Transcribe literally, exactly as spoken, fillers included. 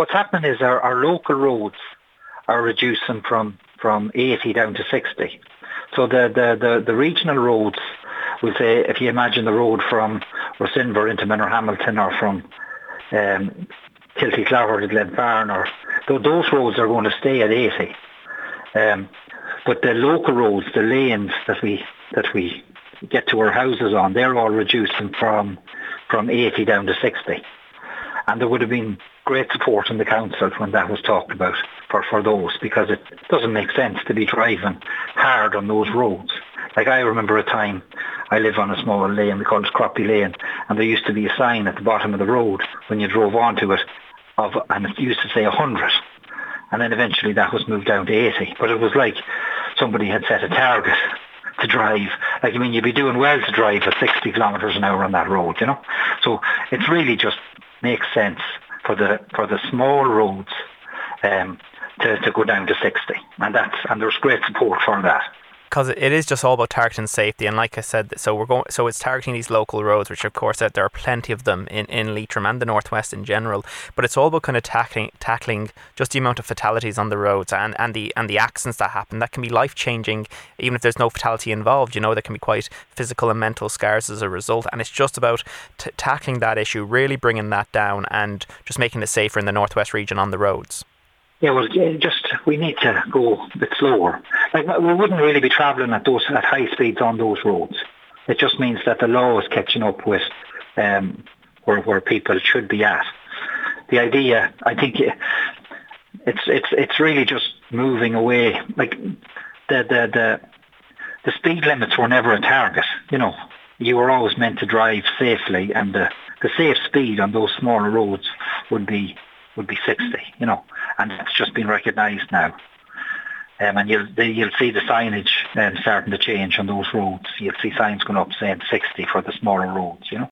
what's happening is our, our local roads are reducing from, from eighty down to sixty. So the, the, the, the regional roads, we'll say, if you imagine the road from Rocinver into Manorhamilton or from um, Kilty Clogher to Glenfarn, or th- those roads are going to stay at eighty. Um, but the local roads, the lanes that we that we get to our houses on, they're all reducing from from eighty down to sixty. And there would have been great support in the council when that was talked about for, for those, because it doesn't make sense to be driving hard on those roads. Like, I remember a time, I live on a small lane, we call it Croppy Lane, and there used to be a sign at the bottom of the road when you drove onto it, of, and it used to say one hundred. And then eventually that was moved down to eighty. But it was like somebody had set a target to drive. Like, I mean, you'd be doing well to drive at sixty kilometres an hour on that road, you know. So it really just makes sense for the for the small roads um, to, to go down to sixty. And that's and there's great support for that. Because it is just all about targeting safety, and like I said, so we're going. So it's targeting these local roads, which of course there are plenty of them in, in Leitrim and the Northwest in general. But it's all about kind of tackling tackling just the amount of fatalities on the roads and, and the and the accidents that happen. That can be life changing, even if there's no fatality involved. You know, there can be quite physical and mental scars as a result. And it's just about t- tackling that issue, really bringing that down, and just making it safer in the Northwest region on the roads. Yeah, well, just we need to go a bit slower. Like, we wouldn't really be travelling at those at high speeds on those roads. It just means that the law is catching up with um, where where people should be at. The idea, I think, it's it's it's really just moving away. Like the the the the speed limits were never a target. You know, you were always meant to drive safely, and the the safe speed on those smaller roads would be would be sixty. You know. And that's just been recognised now. Um, and you'll the, you'll see the signage um, starting to change on those roads. You'll see signs going up saying sixty for the smaller roads, you know.